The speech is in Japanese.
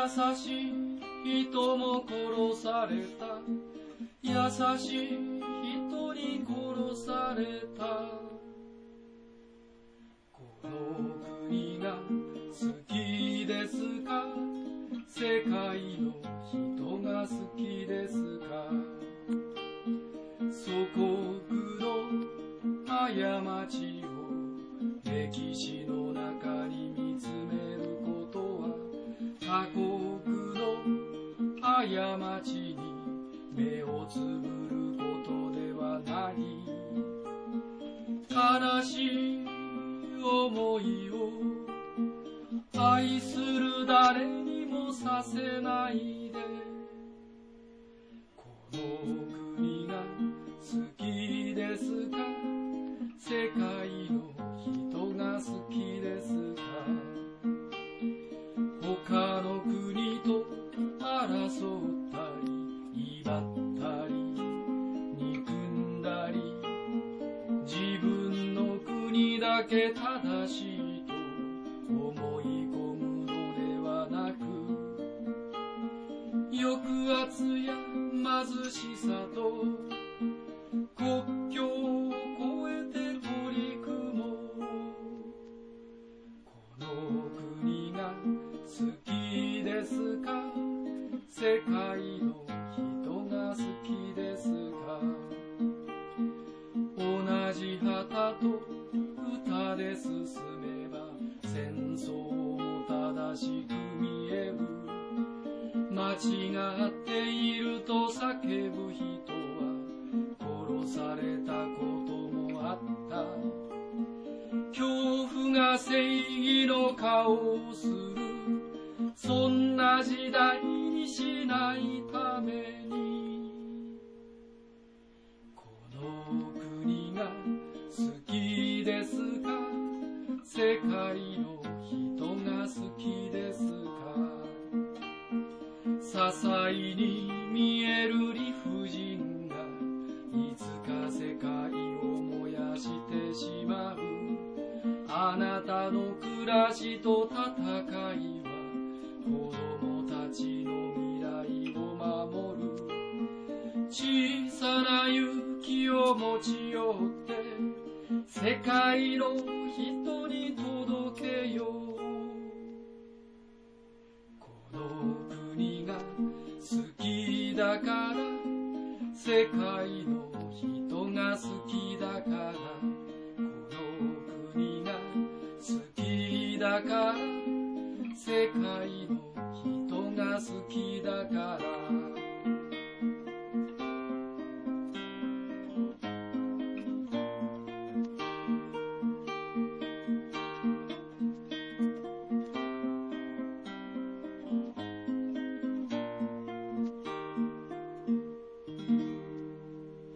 優しい人も殺された、優しい人に殺された。この国が好きですか、世界の人が好きですか。祖国の過ちを歴史の中に見つめることは、他国の過ちに目をつぶることではない。悲しい思いを愛する誰にもさせないで。この国が好きですか、世界の人が好きですか。他の国と争ったり威張ったり憎んだり、自分の国だけ正しいと思い込むのではなく、抑圧や貧しさと国境を越えて取り組もう。この国が好きですか、世界の人が好きですか。同じ旗と歌で進めば戦争も正しく見える。間違っていると叫ぶ人は殺されたこともあった。恐怖が正義の顔をする、そんな時代にしないために。この国が好きですか、世界の人が好きですか。些細に見える理不尽がいつか世界を燃やしてしまう。あなたの暮らしと戦いは子供たちの未来を守る。小さな勇気を持ち寄って世界の人に届けよう。この国が好きだから、世界の人が好きだから、この国が好きだから、世界の人が好きだから。